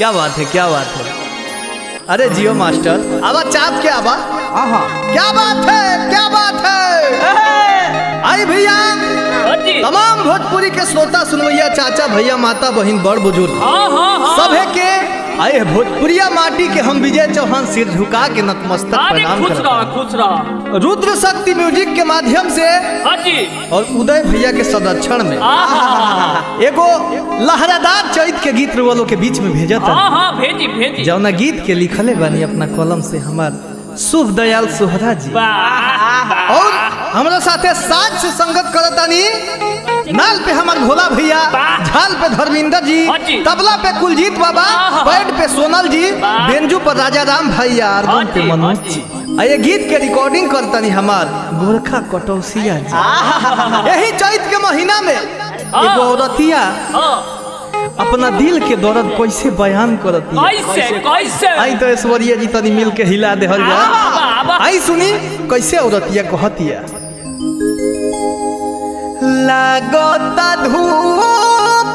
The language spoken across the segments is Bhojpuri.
क्या बात है, क्या बात है। अरे जियो मास्टर, आवा चाप के आवा। क्या बात है, क्या बात है। आई भैया तमाम भोजपुरी के श्रोता सुनवैया, चाचा भैया, माता बहन, बड़ बुजुर्ग सभे के आए भोजपुरिया माटी के हम विजय चौहान सिर झुका के नतमस्तक प्रणाम करते हैं। खुश रहा। रुद्र शक्ति म्यूजिक के माध्यम से और उदय भैया के संरक्षण में एगो लहरादार चैत के गीत वालों के बीच में भेजा था। भेजी जौना गीत के लिखले बानी अपना कलम से हमार शुभ दयाल सोहरा जी, और हमारा साथे साज से संगत करतानी नाल पे हमार भोला भैया, झाल पे धर्मिंदर जी, तबला पे कुलजीत बाबा, पैड पे सोनल जी, बेंजू पर राजा राम भैया, आर्गन पे मनोज जी। ये गीत के रिकॉर्डिंग करतानी हमार गोरखा कटौसिया जी। यही चैत के महीना में एगो औरतिया अपना दिल के दर्द कैसे बयान करती कैसे आई तो ऐश्वर्या जी तनी मिल के हिला दे आई सुनी कैसे औरतिया कहतिया। लागता धूप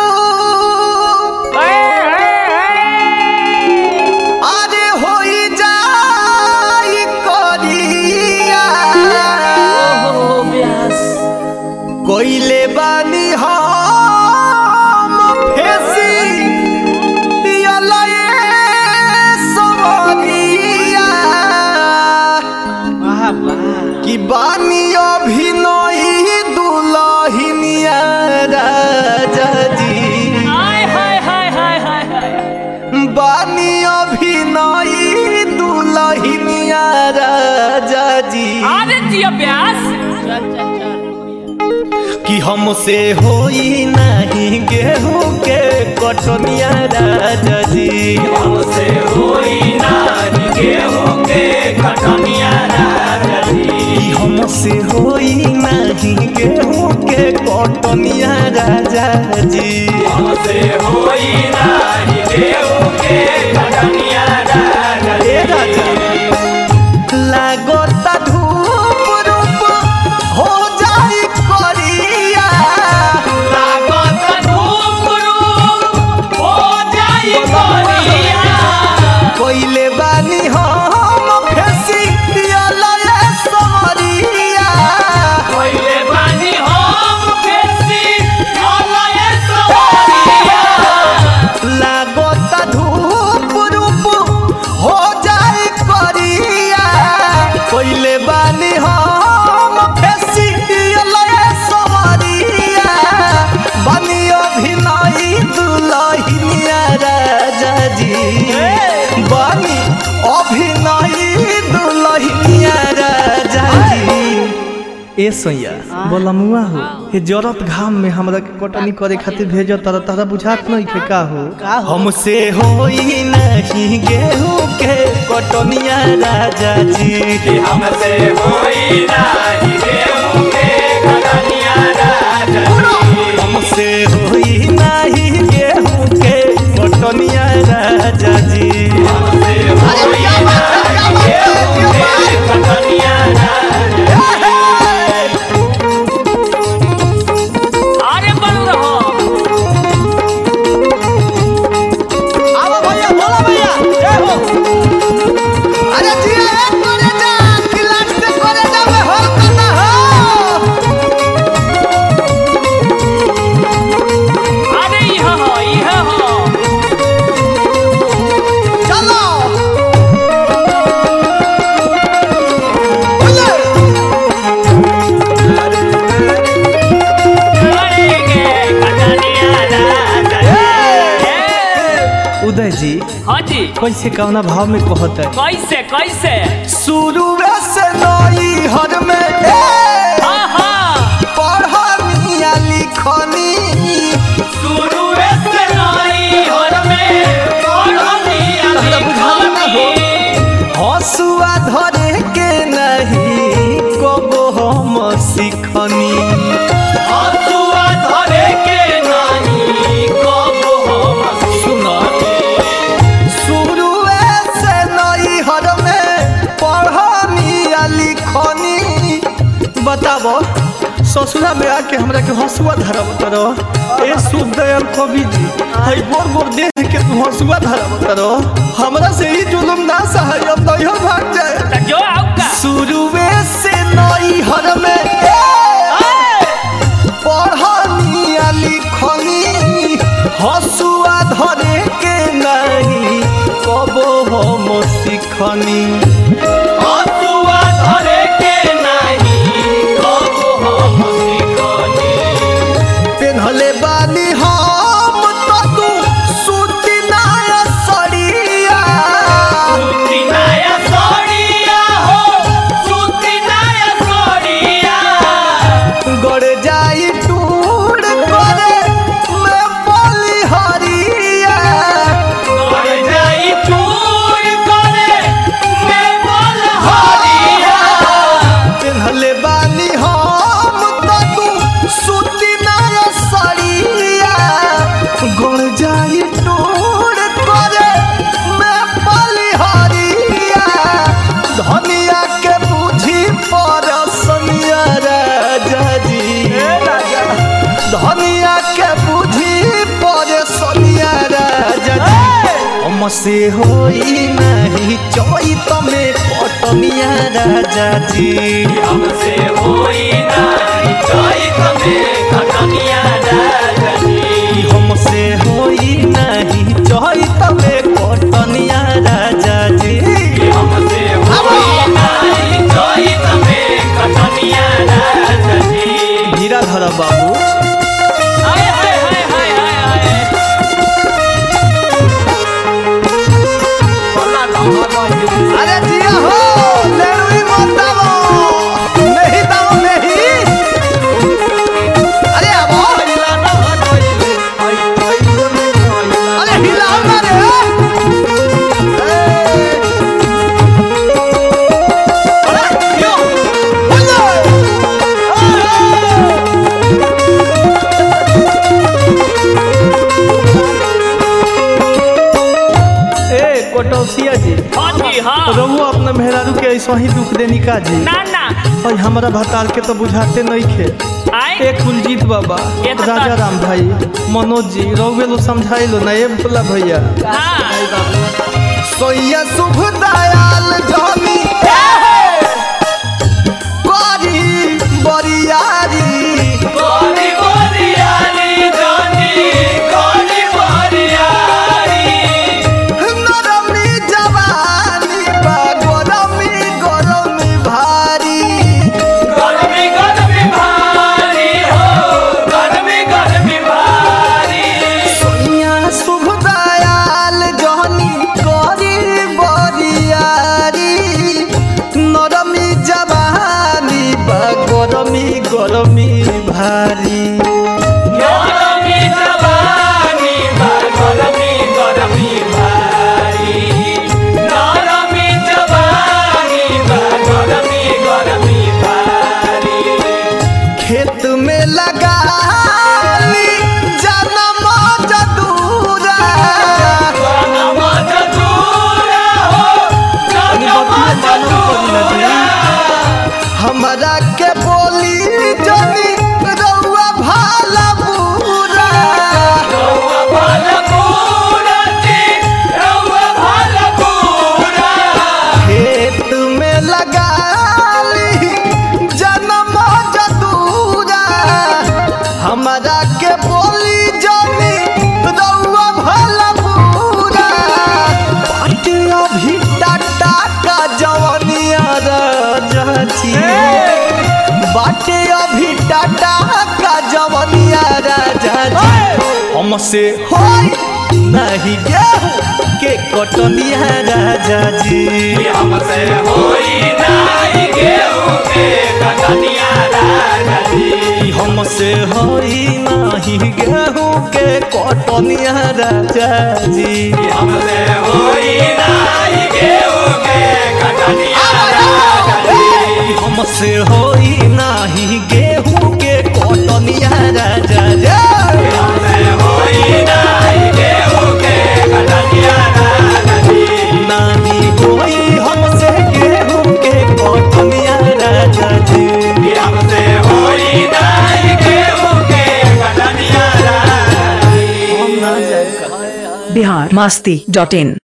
अरे होई जाई करिया कोइले बानी हम फेसी यलए सवरिया कि बानी अभिनय दुलहिनिया राजा जी, बानी अभिनय दुलहिनिया राजा जी। कि हमसे होई नहीं गेहूं के कटनिया राजा जी, हमसे होई नहीं गेहूं के कटनिया राजा जी, हमसे होई नहीं गेहूं के कटनिया राजा जी, हमसे होई नहीं गेहूं के कटनिया राजा जी। लागता धूप रूप हो जाई करिया, लागता धूप रूप हो जाई करिया कोइले बानी हम फेसी यलए सवरिया, कोइले बानी हम फेसी यलए सवरिया। लागता धूप रूप हो जाई करिया कोइले बानी हम फेसी यलए सवरिया, बानी अभिनय दुलहिनिया राजा जी, बानी अभिनय दुलहिनिया राजा जी। ए सैया बोलमुआ हो, ये जरत घाम में हमरा के कटनी करे खातिर भेजो तारा बुझात नहीं के का हो। हमसे होई नहीं गेहूं के कटनिया राजा जी, हमसे होई नहीं गेहूं के कटनिया राजा जी, हमसे होई नहीं गेहूं के कटनिया राजा जी, हमसे होई नहीं गेहूं के कटनिया राजा जी। अरे बन रहो आवा भैया, बोला भैया, ए हो। अरे जी एक करे जा क्लास से करे जावे हो कना हो। अरे इहा हो चलो बोले उदय जी। हाँ जी, कैसे कौना भाव में कहत है। कैसे शुरू से नई हर में पढ़निया लिखनी, शुरू से नई हर में पढ़निया लिखनी, हसुआ धरे के नहीं कबो हम सिखनी, हसुआ धरे के नहीं कबो हम सुनत शुरू से नई हर में पढ़निया लिखनी, ससुरा में आके हमरा के हंसुआ धरब करो। ए शुभ दयाल कवि जी, हई गोर गोर देख के तू हंसुआ धरब करो। हमरा से ही जुलुम ना सहाय, अब नहीं भाग जाए। जो आऊगा शुरुए से नई हर में पढ़नी लिखनी, हंसुआ धरे के नहीं कबो हम सिखनी। हंसुआ धरे के नहीं कबो हम सिखनी। पेन्हले बानी हम तो तू सूती नाया सड़िया, सूती नाया सड़िया हो, सूती नाया सड़िया। गड़ जाई टूर करे मैं बोली हरिया। गड़ जाई टूर करे मैं बोल हरिया। पेन्हले बानी हम तो तू सूती नाया सड़िया, गड़ जाई टूर करे मैं बोली हरिया। धनिया के बुझी परसनिया राजा जी, धनिया के बुझी परसनिया राजा जी। हमसे होई नहीं चैत में कटनिया राजा जी। हमसे होई नहीं चैत में कटनिया राजा जी। हमसे होई नहीं चैत में कटनिया राजा जी। हमसे होई नहीं चैत में कटनिया राजा जी। धीरा धर बाबू। हाय हाय हाय हाय हाय हाय। अरे जिया हो लेरुई मत दाओ, नहीं दाओ नहीं। अरे आबो, अरे हिलाओ ना रे। अरे यो बोलो। ए कोटौसिया जी, हाँ जी हाँ। रहुआ अपना मेहरारू के ऐसा ही दुख देनी का जी। ना ना और हमारा भतार के तो बुझाते नहीं खे। आए एक कुलजीत बाबा, ये तो राजा राम भाई, मनोज जी, रहुए लो समझाई लो ना। ये बोला भैया हाँ। सोया शुभ दयाल जानी करी बरियारी। गोरी गोरियारी जानी, गोरी गोरियारी। नरमी जवानी बा गरमी गरमी भारी। गर्मी गर्मी भारी हो, गर्मी गर्मी भारी। सोया शुभ दयाल जानी करी बरियारी। नरमी जवानी बा गरमी गरमी भारी। गर्मी जवानी बा गर्मी गर्मी भारी। गर्मी जवानी बा गर्मी गर्मी भारी। खेत में लगा जन्म जदूरा। जनम जदूरा हो, जनम जदूरा। हमरा के बोली जनी रउआ भाला बुरा। रउआ भाला पूरा जी, रउआ भाला पूरा। खेत में लगा जन्म जदूरा। हमरा के बोली जनी रउआ भाला बुरा। बाटे अभी टाटा का जवनिया राजा जी। बाटे अभी टाटा का जवनिया राजा जी। हमसे होई नहीं गेहूं के कटनिया राजा जी। हमसे होई नहीं गेहूं के कटनिया राजा जी। हमसे होई नहीं गेहूं के कटनिया राजा जी। हमसे होई नहीं गेहूं के कटनिया राजा जी। हमसे होई नहीं गेहूं के कटनिया राजा जी। हमसे होई नहीं गेहूं के कटनिया राजा जी। नहीं होई हमसे गेहूं के कटनिया राजा जी। हमसे होई नहीं बिहार मस्ती.in